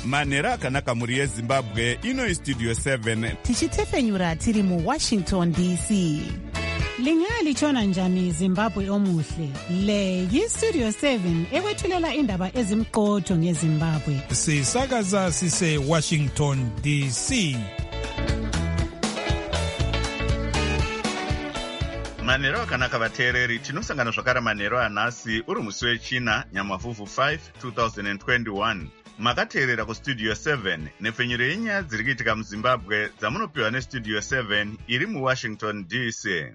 manhero akanaka mhuri yezimbabwe. Ino Studio 7 tichitefenyura tiri muWashington DC. Lingalitshona njani Zimbabwe omuhle? Le yiStudio 7 ekwethulela indaba ezimqotho ngeZimbabwe. Sisakaza sise Washington DC. Manhero akanaka vateereri, tinosangana zvakare manhero anhasi uri musi wechina nyamavhuvhu 5 2021. Makateerera kuStudio 7 nepfenyuro yenyaya dziri kuitika muZimbabwe dzamunopiwa neStudio 7 iri muWashington DC.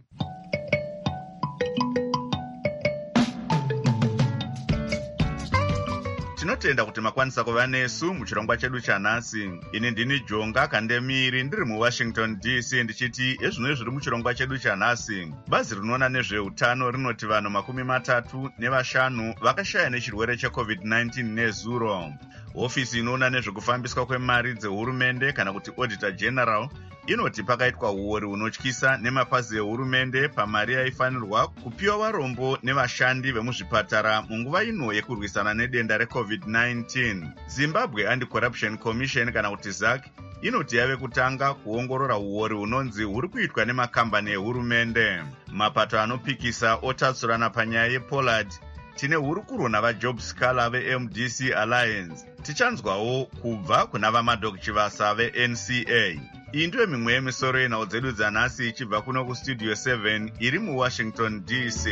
Tinotenda kuti makwanisa kuva nesu muchirongwa chedu chanhasi. Ini ndini Jonga Kandemiri ndiri muWashington DC ndichiti ezvino zviri muchirongwa chedu chanhasi. Bazi rinoona nezveutano rinoti vanhu 35 vakashaya nechirwere cheCovid-19 nezuro. Ofisi inoona nezvekufambiswa kwemari dzehurumende kana kuti Auditor General inoti pakaitwa uori hunotyisa nemapazi ehurumende pamari yaifanirwa kupiwa varombo nevashandi vemuzvipatara munguva ino yekurwisana nedenda reCovid-19. Zimbabwe Anti-Corruption Commission kana kuti ZAC inoti yave kutanga kuongorora uori hunonzi huri kuitwa nemakambani ehurumende. Mapato anopikisa otatsurana panyaya yePollard. Tine hurukuro navaJob Scholar veMDC Alliance. Tichanzwawo kubva kuna vaMadok Chivasa veNCA. Iyi ndiyo mimwe yemisoro yenhau dzedu dzanhasi ichibva kuno kuStudio 7 iri muWashington DC.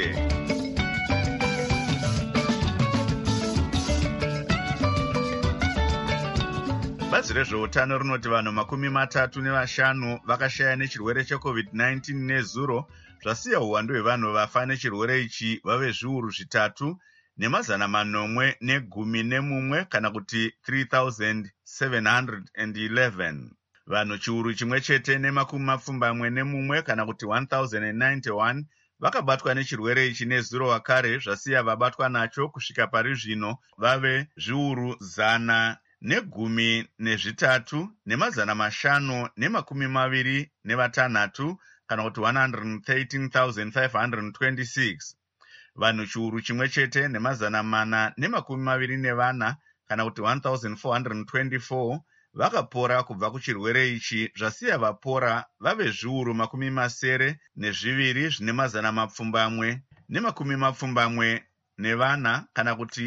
Bazi rezveutano rinoti vanhu 35 vakashaya nechirwere cheCovid-19 nezuro, zvasiya uwandu hwevanhu vafa nechirwere ichi vave zviuru 3 nemazana 911 kana kuti 3,711. Vanhu chiuru chimwe chete ne41 kana kuti 1,091 vakabatwa nechirwere ichi nezuro wakare, zvasiya vabatwa nacho kusvika pari zvino vave zviuru 113 nemazana 526 kana kuti 113,526. Vanhu chiuru chimwe chete nemazana 424 kana kuti 1,424 vakapora kubva kuchirwere ichi, zvasiya vapora vave zviuru 72 zvine mazana 774 kana kuti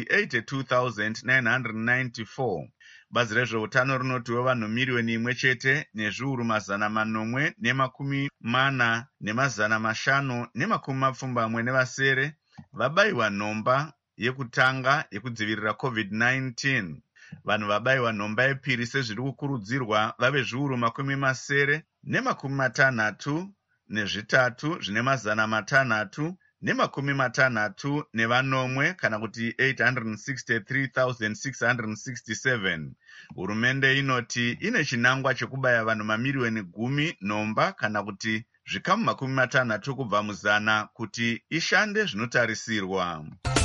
82,994. Bazi rezveutano rinotiwo vanhu miriyoni imwe chete nezviuru 840 nemazana 570 vabayiwa nhomba yekutanga yekudzivirira COVID-19. Vanhu vabayiwa nhomba yepiri sezviri kukurudzirwa vave zviuru 63 zvine mazana 360 kana kuti 863,667. Hurumende inoti ine chinangwa chekubaya vanhu mamiriyoni 10 nhomba kana kuti zvikamu 60 kubva muzana kuti ishande zvinotarisirwa.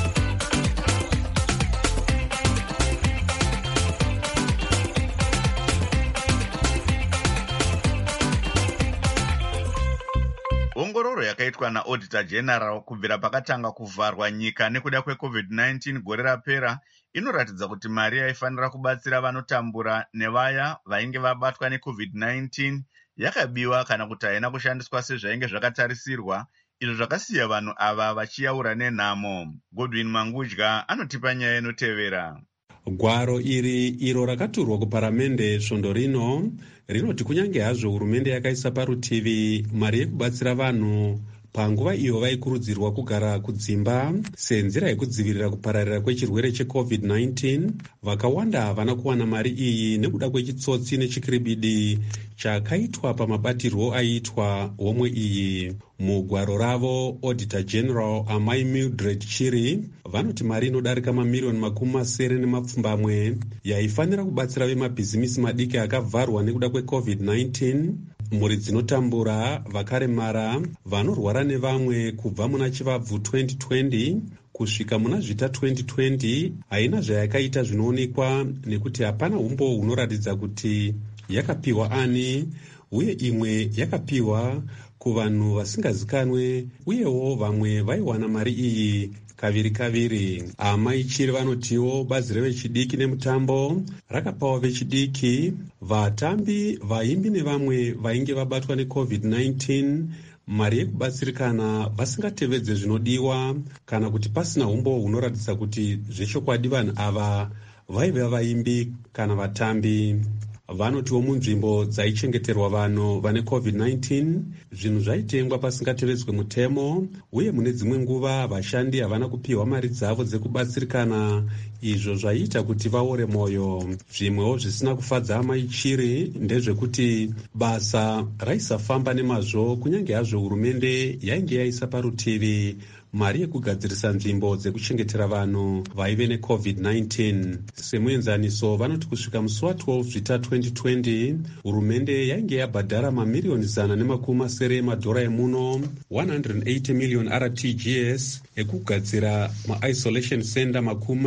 Ongororo yakaitwa naAuditor General kubvira pakatanga kuvharwa nyika nekuda kweCovid-19 gore rapera inoratidza kuti mari yaifanira kubatsira vanotambura nevaya vainge vabatwa neCovid-19 yakabiwa kana kuti haina kushandiswa sezvainge zvakatarisirwa, izvo zvakasiya vanhu ava vachiyaura nenhamo. Godwin Mangudya anotipa nyaya inotevera. Gwaro iro rakaturwa kuparamende svondo rino rinoti kunyange hazvo hurumende yakaisa parutivi mari yekubatsira vanhu panguva iyo vaikurudzirwa kugara kudzimba senzira yekudzivirira kupararira kwechirwere cheCovid-19, vakawanda havana kuwana mari iyi nekuda kwechitsotsi nechikiribidi chakaitwa pamabatirwo aiitwa homwe iyi. Mugwaro ravo Auditor General Amai Mildred Chiri vanoti mari inodarika mamiriyoni 70 yaifanira kubatsira vemabhizimisi madiki akavharwa nekuda kweCovid-19, mhuri dzinotambura, vakaremara, vanorwara nevamwe kubva muna chivabvu 2020 kusvika muna zvita 2020 haina zvayakaita zvinoonekwa nekuti hapana umbo hunoratidza kuti yakapiwa ani uye imwe yakapiwa kuvanhu vasingazikanwe, uyewo vamwe vaiwana mari iyi kaviri. Amai Chiri vanotiwo bazi revechidiki nemutambo rakapawo vechidiki, vatambi, vaimbi nevamwe vainge vabatwa neCovid-19 mari yekubatsirikana vasingatevedze zvinodiwa kana kuti pasina umbo hunoratidza kuti zvechokwadi vanhu ava vaiva vaimbi kana vatambi. Vanotiwo munzvimbo dzaichengeterwa vanhu vane COVID-19 zvinhu zvaitengwa pasingatevedzwe mutemo, uye mune dzimwe nguva vashandi havana kupiwa mari dzavo dzekubatsirikana, izvo zvaiita kuti vaore mwoyo. Zvimwewo zvisina kufadza amai Chiri ndezvekuti basa raisafamba nemazvo, kunyange hazvo hurumende yainge yaisa parutivi mari yekugadzirisa nzvimbo dzekuchengetera vanhu vaive neCovid-19. Semuenzaniso, vanoti kusvika musi wa12 Zvita 2020 hurumende yainge yabhadhara mamiriyoni 170 emadhora emuno, 180 million RTGS ekugadzira ma-isolation center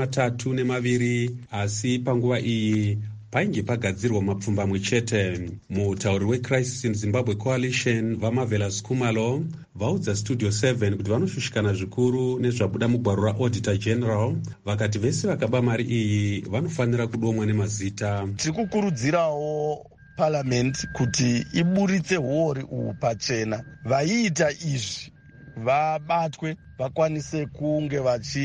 32, asi panguva iyi painge pagadzirwa mapfumbamwe chete. Mutauri weCrisis in Zimbabwe Coalition vaMarvelous Khumalo vaudza Studio 7 kuti vanoshushikana zvikuru nezvabuda mugwaro raAuditor General, vakati vese vakaba mari iyi vanofanira kudomwa nemazita. Tiri kukurudzirawo Parliament kuti iburitse huori uhu pachena. Vaiita izvi vabatwe, vakwanise kunge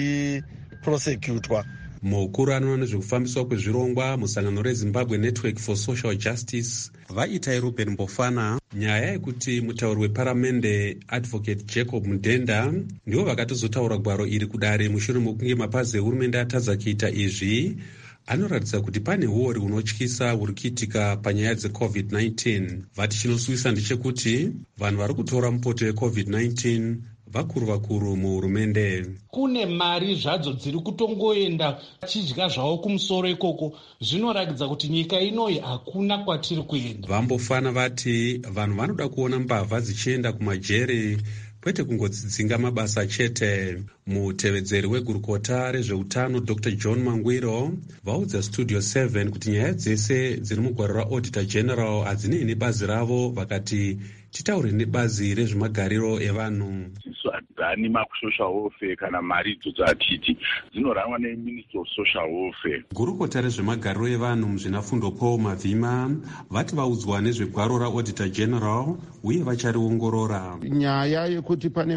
vachiprosecutwa. Mukuru anoona nezvekufambiswa kwezvirongwa musangano reZimbabwe Network for Social Justice vaitai Ruben Mbofana nyaya yekuti mutauri weparamende Advocate Jacob Mudenda ndivo vakatozotaura gwaro iri kudare mushure mokunge mapazi ehurumende atadza kuita izvi, anoratidza kuti pane huori hunotyisa huri kuitika panyaya dzeCovid-19. Vati chinosuvisa ndechekuti vanhu vari kutora mupoto weCovid-19 vakuru muhurumende. Kune mari zvadzo dziri kutongoenda chidya zvavo kumusoro ikoko, zvinoratidza kuti nyika inoyi hakuna kwatiri kuenda. Vambofana vati vanhu vanoda kuona mbavha dzichienda kumajeri kwete kungodzidzinga mabasa chete. Mutevedzeri wegurukota rezveutano Dr. John Mangwiro vaudza Studio 7 kuti nyaya dzese dziri mugwaro raAuditor General hadzinei nebazi ravo, vakati titaure nebazi rezvemagariro evanhu. Hadzani makusocial welfare kana mari idzodzo hatiti, dzinorangwa neMinistry of Social Welfare. Gurukota rezvemagariro evanhu muzvinafundo Paul Mavhima vati vaudzwa nezvegwaro raAuditor General uye vachariongorora. Nyaya yekuti pane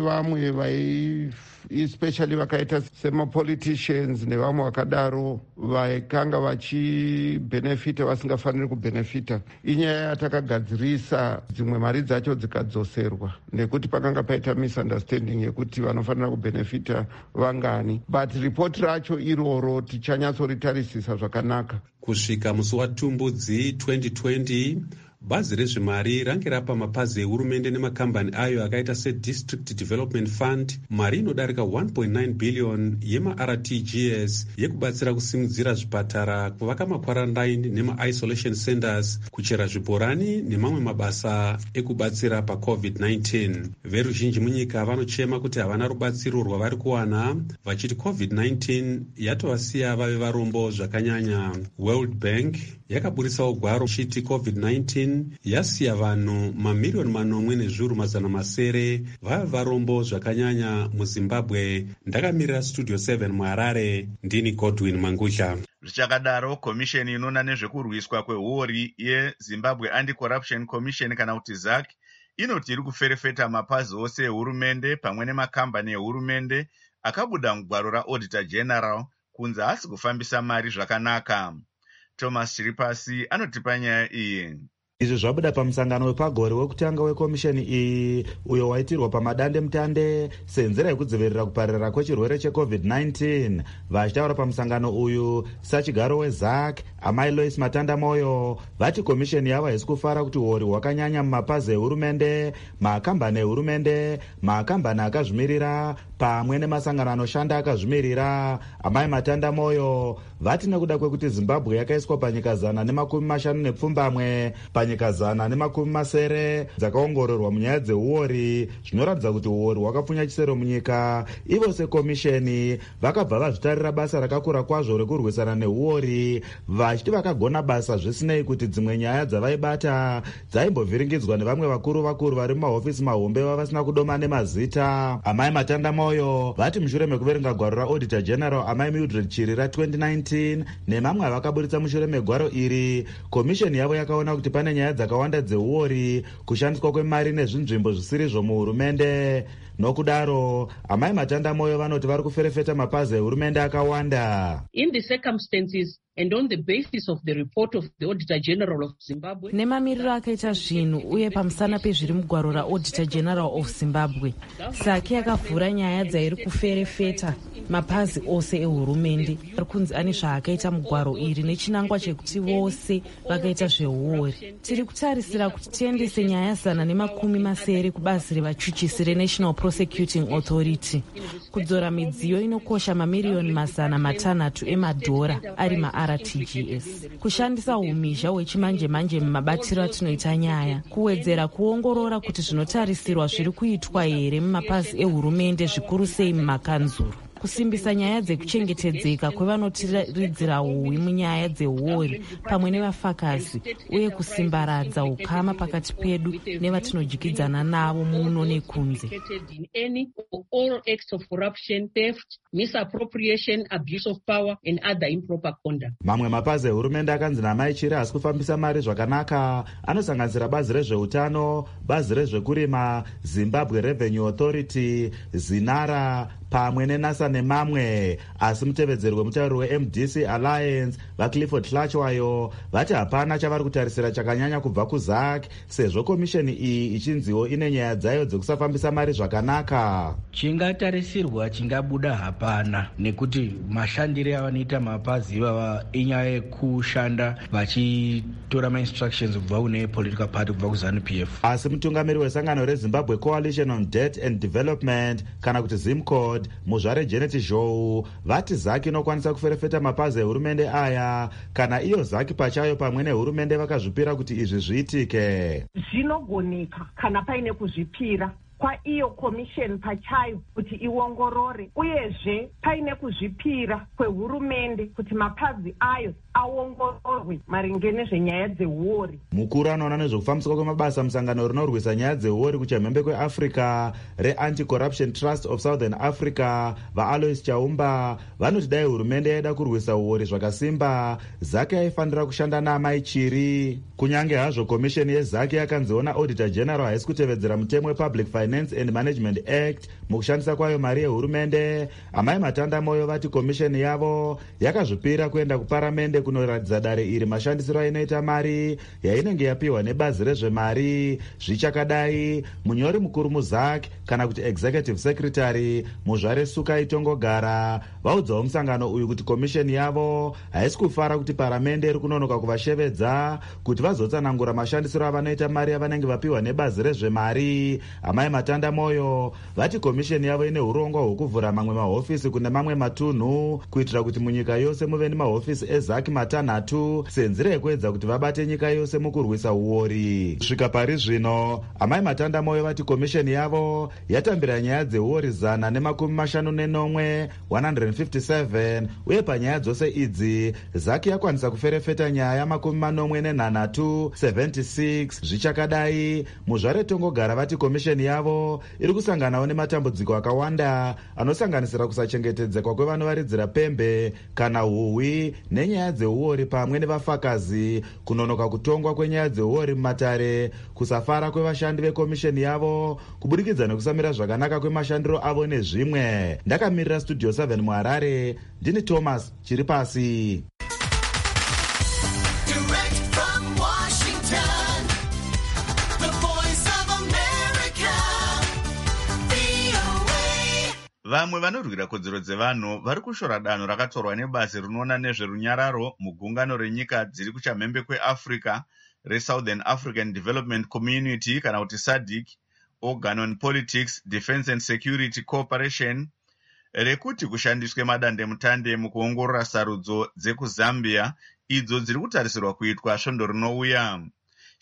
vamwe especially vakaita semapoliticians nevamwe vakadaro vaikanga vachibenefita vasingafaniri kubenefita, inyaya yatakagadzirisa dzimwe mari dzacho dzikadzoserwa nekuti pakanga paita misunderstanding yekuti vanofanira kubenefita vangani, but report racho iroro tichanyatsoritarisa zvakanaka. Kusvika musi waTumbudzi 2020 bazi rezvemari range rapa mapazi ehurumende nemakambani ayo akaita seDistrict Development Fund mari inodarika 1.9 billion yema-RTGS yekubatsira kusimudzira zvipatara, kuvaka makwarantine nema-isolation centers, kuchera zvibhorani nemamwe mabasa ekubatsira paCovid-19. Veruzhinji munyika vanochema kuti havana rubatsiro rwavari kuwana, vachiti COVID-19 yatovasiya vave varombo zvakanyanya. World Bank yakaburisawo gwaro chiti COVID-19 yasiya vanhu mamiriyoni 8,700 vava varombo zvakanyanya muZimbabwe. Ndakamirira Studio 7 muHarare, ndini Godwin Mangusha. Zvichakadaro, komisheni inoona nezvekurwiswa kwehuori yeZimbabwe Anti-Corruption Commission kana kuti ZAC inoti iri kuferefeta mapazi ose ehurumende pamwe nemakambani ehurumende akabuda mugwaro raAuditor General kunzi haasi kufambisa mari zvakanaka. Thomas Chiripasi anotipa nyaya iyi. Izvi zvabuda pamusangano wepagore wekutanga wekomisheni iyi uyo waitirwa pamadande mutande senzira yekudzivirira kupararira kwechirwere cheCovid-19. Vachitaura pamusangano uyu sachigaro weZAC amai Lois Matanda Moyo vati komisheni yavo haisi kufara kuti huori hwakanyanya mumapazi ehurumende, makambani ehurumende, makambani akazvimirira pamwe nemasangano anoshanda akazvimirira. Amai Matanda Moyo vati nekuda kwekuti Zimbabwe yakaiswa panyika 150 nepfumbamwe panyika nyika 170 dzakaongororwa munyaya dzeuori, zvinoratidza kuti uori hwakapfunya chisero munyika. Ivo sekomisheni vakabva vazvitarira basa rakakura kwazvo rekurwisana neuori, vachiti vakagona basa zvisinei kuti dzimwe nyaya dzavaibata dzaimbovhiringidzwa nevamwe vakuru vari mumahofisi mahombe vavasina kudoma nemazita. Amai Matandamoyo vati mushure mekuverenga gwaro raauditor general Amai Mildred Chiri ra2019 nemamwe avakaburitsa mushure megwaro iri, komisheni yavo yakaona kuti pane nyaya dzakawanda dzeuori, kushandiswa kwemari nezvinzvimbo zvisiri muhurumende. Nokudaro Amai Matandamoyo vanoti vari kuferefeta mapazi ehurumende akawanda. In the circumstances and on the basis of the report of the Auditor General of Zimbabwe, nemamiriro akaita zvinhu uye pamusana pezviri mugwaro raAuditor General of Zimbabwe, sake yakavhura nyaya dzairi kuferefeta mapazi ose ehurumende ari kunzi ane zvaakaita mugwaro iri nechinangwa chekuti vose vakaita zveuori. Tiri kutarisira kuti tiendese nyaya 170 kubazi revachuchisi reNational Prosecuting Authority, kudzora midziyo inokosha mamiriyoni 600 emadhora ari maRTGS, kushandisa umhizha hwechimanje-manje mumabatiro atinoita nyaya, kuwedzera kuongorora kuti zvinotarisirwa zviri kuitwa here mumapazi ehurumende, zvikuru sei mumakanzuru, kusimbisa nyaya dzekuchengetedzeka kwevanotiridzira huwi munyaya dzeuori pamwe nevafakazi, uye kusimbaradza ukama pakati pedu nevatinodyidzana navo muno nekunze. Mamwe mapazi ehurumende akanzi naMai Chiri asi kufambisa mari zvakanaka anosanganisira bazi rezveutano, bazi rezvekurima, Zimbabwe Revenue Authority, Zinara pamwe nenasa nemamwe. Asi mutevedzeri wemutauriri weMDC Alliance vaClifford Hlachwayo vati hapana chavari kutarisira chakanyanya kubva kuZAC, sezvo komisheni iyi ichinziwo ine nyaya dzayo dzekusafambisa mari zvakanaka. Chingatarisirwa chingabuda hapana, nekuti mashandiro avanoita mapazi ivava inyaya yekushanda vachitora mainstructions kubva kune political party kubva kuZANU-PF. Asi mutungamiri wesangano reZimbabwe Coalition on Debt and Development kana kuti ZIMCOD muzvare Janet Zhou vati ZAC inokwanisa kuferefeta mapazi ehurumende aya kana iyo ZAC pachayo pamwe nehurumende vakazvipira kuti izvi zviitike. Zvinogoneka kana paine kuzvipira kwa iyo commission pachayo kuti iongorore, uyezve paine kuzvipira kwehurumende kuti mapazi ayo aongororwe maringe nezvenyaya dzeuori. Mukuru anoona nezvekufambiswa kwemabasa musangano rinorwisa nyaya dzeuori kuchamhembe kweAfrica reAnti-Corruption Trust of Southern Africa vaAlois Chaumba vanoti dai hurumende yaida kurwisa uori zvakasimba, ZAC yaifanira kushanda naMai Chiri. Kunyange hazvo komisheni yeZAC yakanziona Auditor General haisi kutevedzera mutemo wePublic Finance and Management Act mukushandisa kwayo mari yehurumende. Amai Matandamoyo vati komisheni yavo yakazvipira kuenda kuparamende kunoratidza dare iri mashandisiro ainoita mari yainenge yapiwa nebazi rezvemari zvichakadai. Munyori mukuru muZAC kana kuti Executive Secretary muzvare Sukai Tongogara vaudzawo musangano uyu kuti komisheni yavo haisi kufara kuti paramende iri kunonoka kuvashevedza kuti vazotsanangura mashandisiro avanoita mari avanenge vapiwa nebazi rezvemari. Amai Matandamoyo vati komisheni yavo ine urongwa hwekuvhura mamwe mahofisi kune mamwe matunhu kuitira kuti munyika yose muve nemahofisi eZAC 3 senzira yekuedza kuti vabate nyika yose mukurwisa uori. Svika pari zvino Amai Matandamoyo vati komisheni yavo yatambira nyaya dzeuori 159 157 uye panyaya dzose idzi ZAC yakwanisa kuferefeta nyaya 43 76 zvichakadai. Muzvare Tongogara vati komisheni yavo iri kusanganawo nematambudziko akawanda anosanganisira kusachengetedzekwa kwevanovaridzira pembe kana huhwi nenyaya dzeuori pamwe nevafakazi, kunonoka kutongwa kwenyaya dzeuori mumatare, kusafara kwevashandi vekomisheni yavo kubudikidza nekusamira zvakanaka kwemashandiro avo nezvimwe. Ndakamirira Studio 7 muHarare, ndini Thomas Chiripasi. Vamwe vanorwira kodzero dzevanhu vari kushora danho rakatorwa nebasi rinoona nezverunyararo mugungano renyika dziri kuchamhembe kweAfrica reSouthern African Development Community kana kuti SADC, Organ on Politics, Defence and Security Cooperation, rekuti kushandiswe madandemutande mukuongorora sarudzo dzekuZambia idzo dziri kutarisirwa kuitwa svondo rinouya.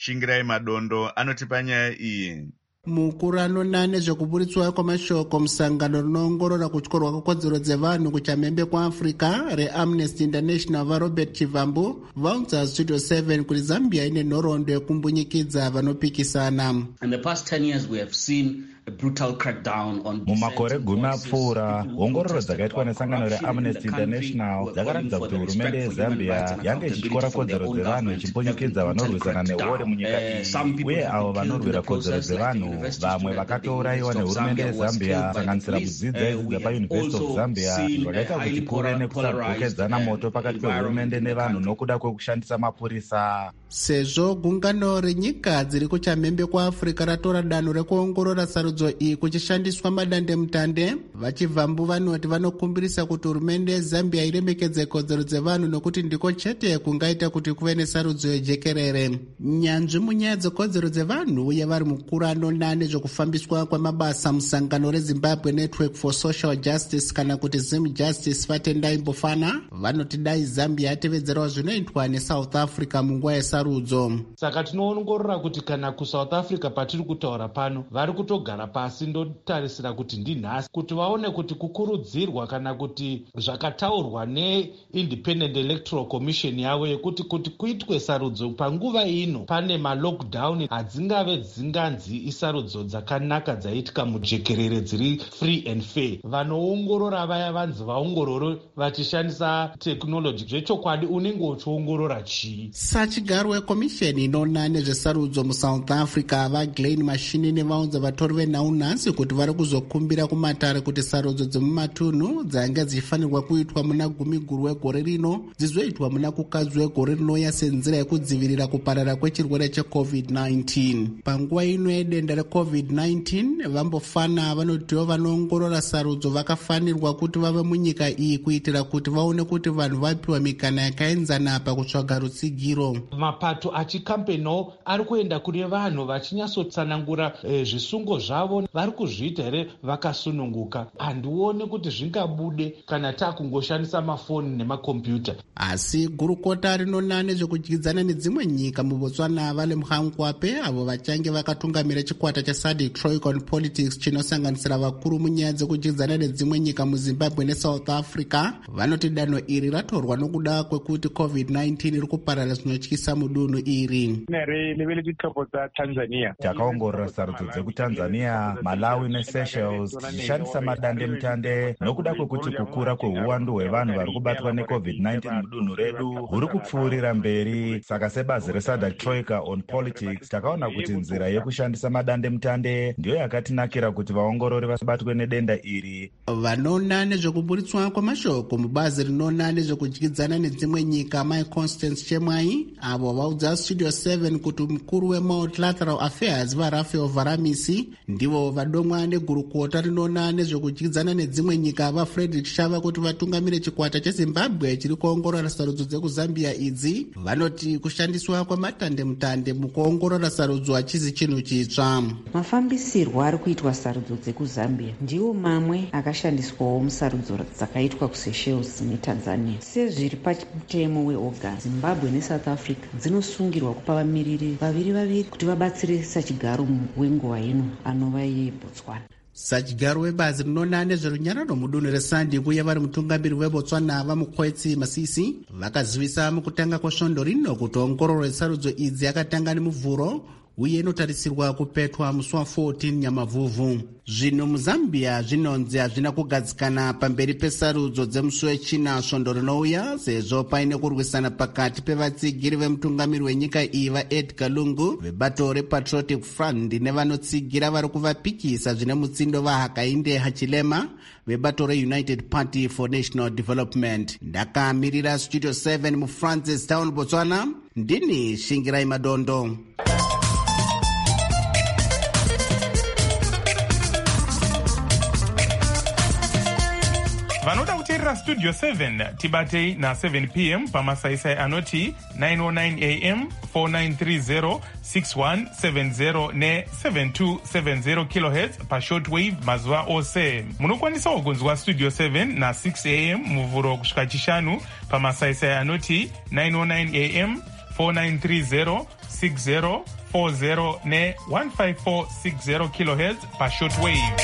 Shingirai Madondo anotipa nyaya iyi. Mukuru anoona nezvekuburitswa kwamashoko musangano rinoongorora kutyorwa kwekodzero dzevanhu kuchamhembe kwaAfrica reAmnesty International vaRobert Chivambu vaudza Studio 7 kuti Zambia ine nhoroondo yekumbunyikidza vanopikisana. In the past 10 years we have seen a brutal crackdown on mumakore gumi apfuura ongororo dzakaitwa nesangano reAmnesty International dzakaratidza kuti hurumende yeZambia yange ichityora kodzero dzevanhu ichimbunyikidza vanorwisana nehuori munyika iyi, uye avo vanorwira kodzero dzevanhu vamwe vakatourayiwa nehurumende yeZambia kusanganisira mudzidzi aidzidza paUniversity of Zambia, zvakaita kuti kuve nekusagokedzana moto pakati pehurumende nevanhu nokuda kwekushandisa mapurisa. Sezvo gungano renyika dziri kuchamhembe kwaAfrica ratora danho rekuongorora sarudzo iyi kuchishandiswa madandemutande, vaChivambu vanoti vanokumbirisa kuti hurumende yeZambia iremekedze kodzero dzevanhu nokuti ndiko chete kungaita kuti kuve nesarudzo yejekerere. Nyanzvi munyaya dzekodzero dzevanhu uye vari mukuru anoona nezvekufambiswa kwamabasa musangano reZimbabwe Network for Social Justice kana kuti Zim Justice Vatendai Mbofana vanoti dai Zambia yatevedzerawo zvinoitwa neSouth Africa munguva yesarudzo. Saka tinoongorora kuti kana kuSouth Africa patiri kutaura pano vari kutogara pasi ndotarisira kuti ndinhasi kuti vaone kuti kukurudzirwa kana kuti zvakataurwa neIndependent Electoral Commission yavo yekuti kuti kuitwe sarudzo panguva ino pane malockdown hadzingave dzinganzi isarudzo dzakanaka dzaitika mujekerere dziri free and fair. Vanoongorora vaya vanzi vaongororo vachishandisa technology, zvechokwadi unenge uchiongorora chii. Sachigaro wekomisheni inoona nezvesarudzo muSouth Africa vaGlenn Mashinini vaudza vatori venhau nhasi kuti vari kuzokumbira kumatare kuti sarudzo dzemumatunhu dzanga dzichifanirwa kuitwa muna gumi guru wegore rino dzizoitwa muna kukadzi wegore rinouya senzira yekudzivirira kuparara kwechirwere cheCovid-19. Panguva ino yedenda reCovid-19 vambofana vanotiwo vanoongorora sarudzo vakafanirwa kuti vave munyika iyi kuitira kuti vaone kuti vanhu vapiwa mikana yakaenzana pakutsvaga rutsigiro. Mapato achikampeniwo ari kuenda kune vanhu vachinyatsotsanangura zvisungo zvavo vari kuzviita here vakasununguka. Handioni kuti zvingabude kana takungoshandisa mafoni nemakombiyuta. Asi gurukota rinoona nezvekudyidzana nedzimwe nyika muBotswana vale muHangwape avo vachange vakatungamira chikwata cheSADC Troika on Politics chinosanganisira vakuru munyaya dzekudyidzana nedzimwe nyika muZimbabwe neSouth Africa vanoti danho iri ratorwa nokuda kwekuti COVID-19 iri kuparara zvinotyisa mudunhu iri. Takaongorora sarudzo dzekuTanzania, Malawi neSeychelles dzichishandisa madandemutande nokuda kwekuti kukura kwehuwandu hwevanhu vari kubatwa neCovid-19 mudunhu redu huri kupfuurira mberi. Saka sebazi reSADC Troika on Politics takaona kuti nzira yekushandisa madandemutande ndiyo yakatinakira kuti vaongorori vasabatwe nedenda iri. Vanoona nezvekuburitswa kwamashoko mubazi rinoona nezvekudyidzana nedzimwe nyika Mai Constance Chemwai avo vaudza Studio 7 kuti mukuru weMultilateral Affairs vaRafael Varamisi ndivo vadomwa negurukota rinoona nezvekudyidzana nedzimwe nyika vaFrederick Shava kuti vatungamire chikwata cheZimbabwe chiri kuongorora sarudzo dzekuZambia idzi. Vanoti kushandiswa kwamatandemutande mukuongorora sarudzo hachizi chinhu chitsva. Mafambisirwo ari kuitwa sarudzo dzekuZambia ndiwo mamwe akashandiswawo musarudzo dzakaitwa kuSeychelles neTanzania. Sezviri pamutemo weOGA, Zimbabwe neSouth Africa dzinosungirwa kupa vamiriri vaviri kuti vabatsire sachigaro wenguva ino anova yeBotswana. Sachigaro webazi rinoona nezverunyararo mudunhu reSADC uye vari mutungamiri weBotswana vaMukwetsi Masisi vakazivisa mukutanga kwesvondo rino kuti ongororo yesarudzo idzi yakatanga nemuvhuro uye inotarisirwa kupetwa musi wa14 Nyamavhuvhu. Zvino muZambia zvinonzi hazvina kugadzikana pamberi pesarudzo dzemusi wechina svondo rinouya sezvo paine kurwisana pakati pevatsigiri vemutungamiri wenyika iyi vaEdgar Lungu vebato rePatriotic Front nevanotsigira vari kuvapikisa zvine mutsindo vaHakainde Hichilema vebato reUnited Party for National Development. Ndakamirira Studio 7 muFrancistown, Botswana, ndini Shingirai Madondo. vanoda kuteerera Studio 7 tibatei na7 p.m. pamasaisai anoti 909 am 4930 6170 ne7270 kHz pashortwave mazuva ose. Munokwanisawo kunzwa Studio 7 na6 am muvhuro kusvika chishanu pamasaisai anoti 909 am 4930 6040 ne-15460 kilohertz pashortwave.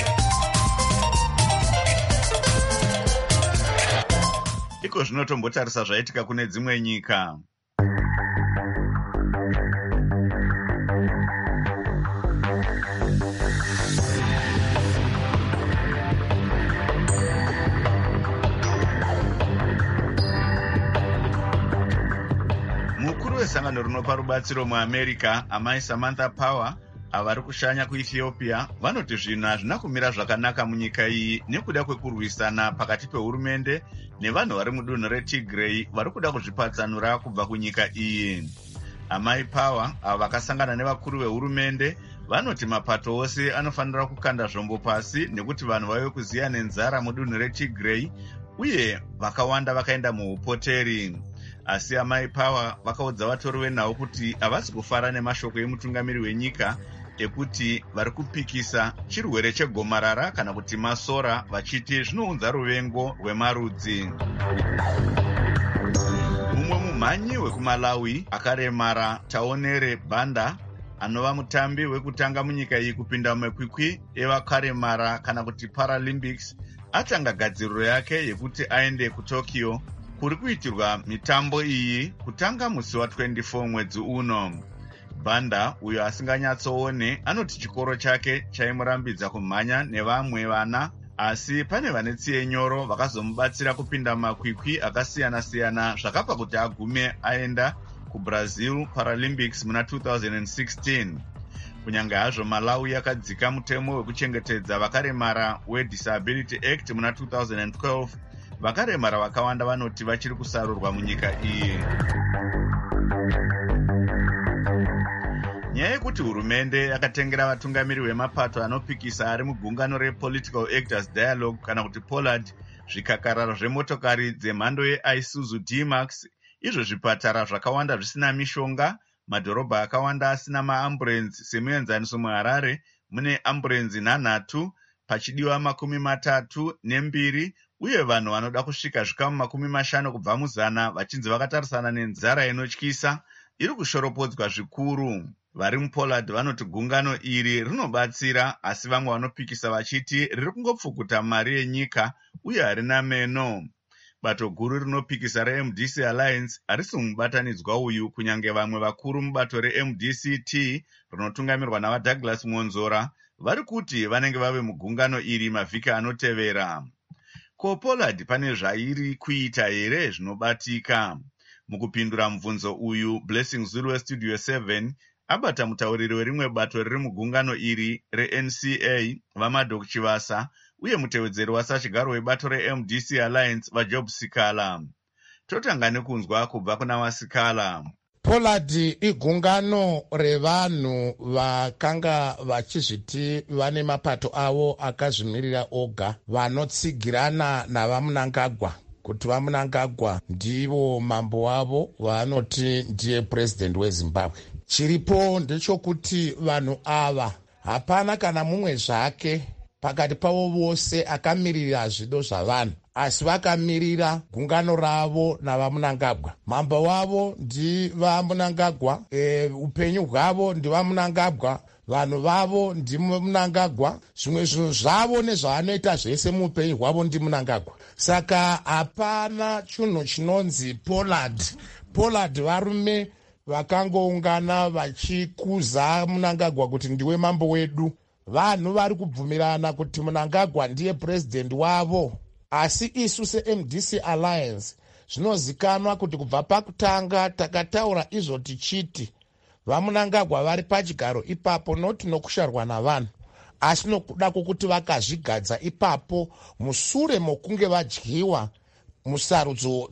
iko zvino tombotarisa zvaitika kune dzimwe nyika. Mukuru wesangano rinopa rubatsiro muamerica amai Samantha Power avari kushanya kuethiopia vanoti zvinhu hazvina kumira zvakanaka munyika iyi nekuda kwekurwisana pakati pehurumende nevanhu vari mudunhu reTigray vari kuda kuzvipatsanura kubva kunyika iyi. Amai Power ava vakasangana nevakuru vehurumende vanoti mapato ose anofanira kukanda zvombo pasi nekuti vanhu vave kuziya nenzara mudunhu reTigray uye vakawanda vakaenda muupoteri. Asi amai Power vakaudza vatori venhau kuti havasi kufara nemashoko emutungamiri wenyika ekuti vari kupikisa chirwere chegomarara kana kuti masora vachiti zvinounza ruvengo rwemarudzi. Mumwe mumhanyi wekuMalawi akaremara Taonere Banda anova mutambi wekutanga munyika iyi kupinda mumakwikwi evakaremara kana kuti Paralympics atanga gadziriro yake yekuti aende kuTokyo kuri kuitirwa mitambo iyi kutanga musi wa24 mwedzi uno. Banda uyo asinganyatsoone anoti chikoro chake chaimurambidza kumhanya nevamwe vana, asi pane vane tsiye nyoro vakazomubatsira kupinda makwikwi akasiyana-siyana zvakapa kuti agume aenda kuBrazil Paralympics muna 2016. Kunyange hazvo Malawi yakadzika mutemo wekuchengetedza vakaremara weDisability Act muna 2012, vakaremara vakawanda vanoti vachiri kusarurwa munyika iyi. Nyaya yekuti hurumende yakatengera vatungamiri vemapato anopikisa ari mugungano rePolitical Actors Dialogue kana kuti POLAD zvikakararo zvemotokari dzemhando yeIsuzu D-Max, izvo zvipatara zvakawanda zvisina mishonga, madhorobha akawanda asina maamburenzi. Semuenzaniso muHarare mune amburenzi 9 pachidiwa 32, uye vanhu vanoda kusvika zvikamu 50 kubva muzana vachinzi vakatarisana nenzara inotyisa iri kushoropodzwa zvikuru. Vari muPoland vanoti gungano iri rinobatsira, asi vamwe vanopikisa vachiti riri kungopfukuta mari yenyika uye harina meno. Bato guru rinopikisa reMDC Alliance harisi mubatanidzwa uyu, kunyange vamwe vakuru mubato reMDCT rinotungamirwa navaDouglas Monzora vari kuti vanenge vave mugungano iri mavhiki anotevera. Ko Poland pane zvairi kuita here zvinobatika? Mukupindura mubvunzo uyu, Blessing Zulu weStudio 7 abata mutauriri werimwe bato riri mugungano iri reNCA vaMadok Chivasa uye mutevedzeri wasachigaro webato reMDC Alliance vaJob Sikala. Totanga nekunzwa kubva kuna Wasikala. Poland igungano revanhu vakanga vachizviti vane mapato avo akazvimirira oga vanotsigirana navaMnangagwa kuti vaMnangagwa ndivo mambo wavo vaanoti ndiye president weZimbabwe. Chiripo ndechokuti vanhu ava hapana kana mumwe zvake pakati pavo vose akamirira zvido zvavanhu, asi vakamirira gungano ravo navaMnangagwa. Mambo wavo ndivaMnangagwa, upenyu hwavo ndivaMnangagwa, vanhu vavo ndiMnangagwa, zvimwe zvinhu zvavo nezvaanoita zvese muupenyu hwavo ndiMnangagwa. Saka hapana chinhu chinonzi Poland. Poland varume vakangoungana vachikuza Mnangagwa kuti ndiwe mambo wedu. Vanhu vari kubvumirana kuti Mnangagwa ndiye president wavo, asi isu seMDC Alliance zvinozikanwa kuti kubva pakutanga takataura izvo tichiti vaMnangagwa vari pachigaro ipapo noti nokusharwa navanhu, asi nokuda kwokuti vakazvigadza ipapo musure mokunge vadyiwa musarudzo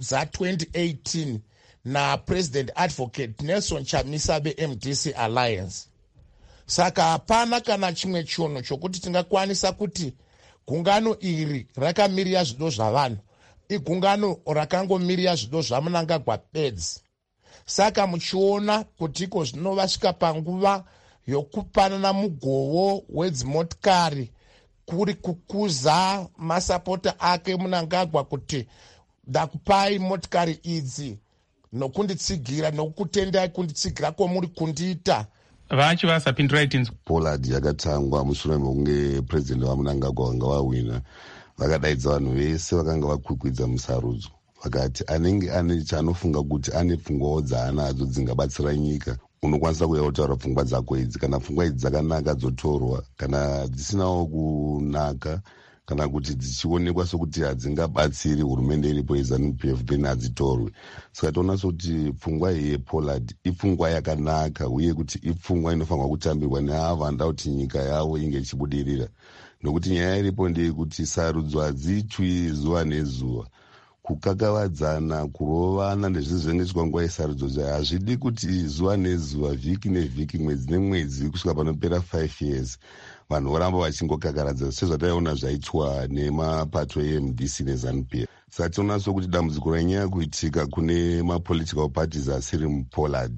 dza2018 naPresident Advocate Nelson Chamisa veMDC Alliance. Saka hapana kana chimwe chinhu chokuti tingakwanisa kuti gungano iri rakamirira zvido zvavanhu. Igungano rakangomirira zvido zvaMnangagwa bedzi. Saka muchiona kutiko zvino vasvika panguva yokupanana mugovo wedzimotikari kuri kukuza masapota ake Mnangagwa kuti ndakupai motikari idzi nokunditsigira nokutendai kunditsigira kwamuri kundiita. vachi vasapindura itinzwa. Pollard yakatangwa mushure mekunge purezidendi vaMnangagwa vanga vawina, vakadaidza vanhu vese vakanga vakwikwidza musarudzo, vakati anenge ane chaanofunga kuti ane pfungwawo dzaanadzo dzingabatsira nyika, unokwanisa kuuya kutaura pfungwa dzako idzi. Kana pfungwa idzi dzakanaka dzotorwa, kana dzisinawo kunaka kana kuti dzichionekwa sokuti hadzingabatsiri hurumende iripo yeZANU-PF peni hadzitorwe. Saka toona sokuti pfungwa iyi yePollard ipfungwa yakanaka, uye kuti ipfungwa inofanirwa kutambirwa neavo vanoda kuti nyika yavo inge ichibudirira. Nokuti nyaya iripo ndeyekuti sarudzo hadziitwi zuva nezuva. Kukakavadzana, kurovana nezvinhu zvinenge chikwanguva yesarudzo hazvidi kuti zuva nezuva, vhiki nevhiki, mwedzi nemwedzi, kusvika panopera 5 years vanhu voramba vachingokakaradza sezvataiona zvaitwa nemapato eMDC neZANU-PF. Saka tinoona sokuti dambudziko ranyanya kuitika kune mapolitical parties asiri muPollard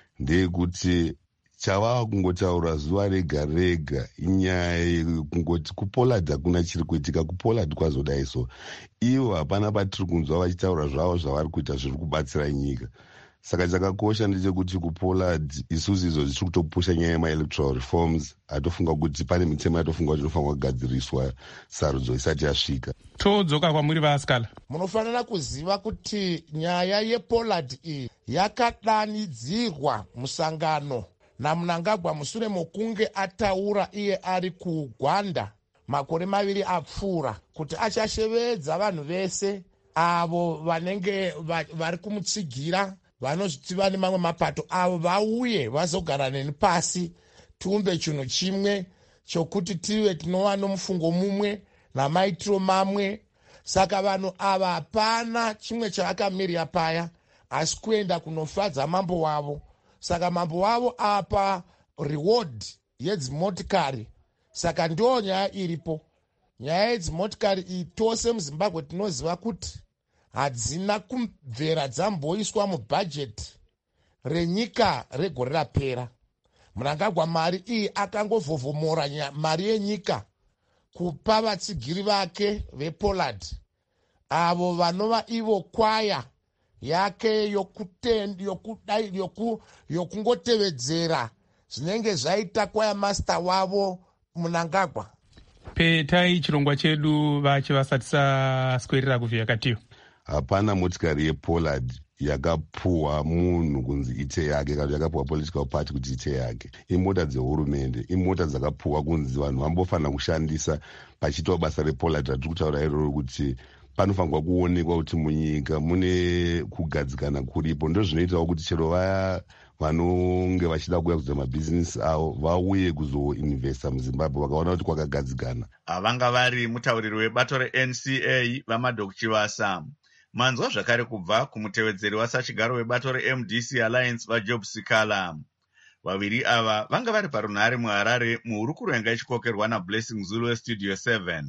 ndeyekuti chavava kungotaura zuva rega rega inyaya yekungoti kuPollard hakuna chiri kuitika, kuPollard kwazodai so. Ivo hapana patiri kunzwa vachitaura zvavo zvavari kuita zviri kubatsira nyika. Saka chakakosha ndechekuti kuPollard isusu izvo zvichiri kutopusha nyaya yemaelectoral reforms, hatofunga kuti pane mitemo yatofunga kuti inofanirwa kugadziriswa sarudzo isati yasvika. Todzoka kwamuri vaAskala. Munofanira kuziva kuti nyaya yePollard iyi yakadanidzirwa musangano naMnangagwa mushure mokunge ataura iye ari kuGwanda makore 2 apfuura kuti achashevedza vanhu vese avo vanenge vari kumutsigira, vanozvitiva nemamwe mapato avo vauye vazogara neni pasi tiumbe chinhu chimwe chokuti tive tinova nomufungo mumwe namaitiro mamwe. Saka vanhu ava hapana chimwe chavakamirira paya asi kuenda kunofadza mambo wavo. Saka mambo wavo apa reward yedzimotikari. Saka ndo nyaya iripo. Nyaya yedzimotikari iyi tose muZimbabwe tinoziva kuti hadzina kubvera dzamboiswa mubhajeti renyika regore rapera. Mnangagwa mari iyi akangovhovomora mari yenyika kupa vatsigiri vake vePollard, avo vanova ivo kwaya yake yokungotevedzera zvinenge zvaita kwaya master wavo Mnangagwa. Petai chirongwa chedu vachi vasati saswerera kuvhiya katiyo. Hapana motikari yePollard yakapuwa munhu kunzi ite yake, kana yakapuwa political party kuti ite yake. Imota dzehurumende, imota dzakapuwa kunzi vanhu vambofanira kushandisa pachiitwa basa rePollard. Ratiri kutaura iroro kuti panofanirwa kuonekwa kuti munyika mune kugadzikana kuripo. Ndo zvinoitawo kuti chero vaya vanonge vachida kuuya kuzoita mabhizinesi avo vauye kuzoinvesta muZimbabwe vakaona kuti kwakagadzikana. Vanga vari mutauriri webato reNCA vaMadok Chivasa. Manzwa zvakare kubva kumutevedzeri wasachigaro webato reMDC Alliance vaJob Sikala. Vaviri ava vanga vari parunhare muHarare muhurukuro yanga ichikokerwa naBlessing Zulu weStudio 7.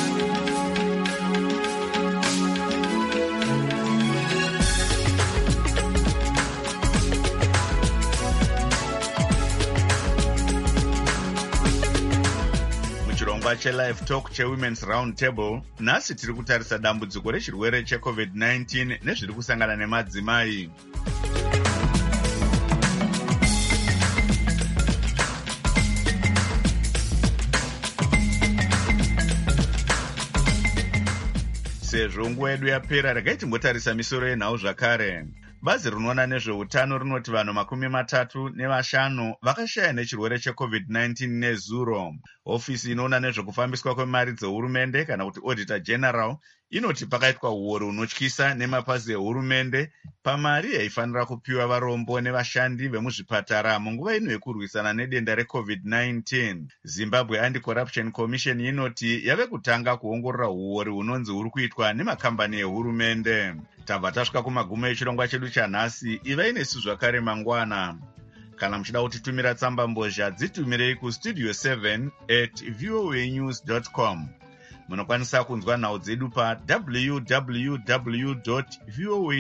Muchirongwa cheLive Talk cheWomen's Round Table, nhasi tiri kutarisa dambudziko rechirwere cheCovid-19 nezviri kusangana nemadzimai. Sezvo nguva yedu yapera, regai timbotarisa misoro yenhau zvakare. Bazi rinoona nezveutano rinoti vanhu 35 vakashaya nechirwere cheCovid-19 nezuro. Ofisi inoona nezvekufambiswa kwemari dzehurumende kana kuti Auditor General inoti pakaitwa uori hunotyisa nemapazi ehurumende pamari yaifanira kupiwa varombo nevashandi vemuzvipatara munguva ino yekurwisana nedenda reCovid-19. Zimbabwe Anti-Corruption Commission inoti yave kutanga kuongorora uori hunonzi huri kuitwa nemakambani ehurumende. Tabva tasvika kumagumo echirongwa chedu chanhasi. Ivai nesu zvakare mangwana. Kana muchida kutitumira tsamba mbozha dzitumirei kustudio 7@voanews.com. Munokwanisa kunzwa nhau dzedu pa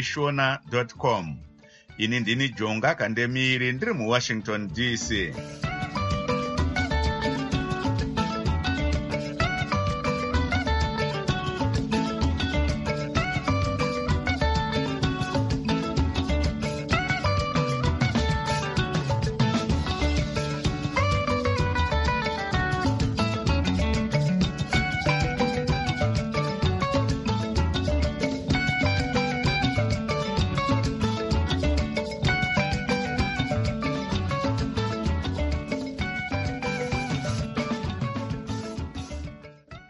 www.voashona.com. Ini ndini Jonga Kandemiri ndiri muWashington DC.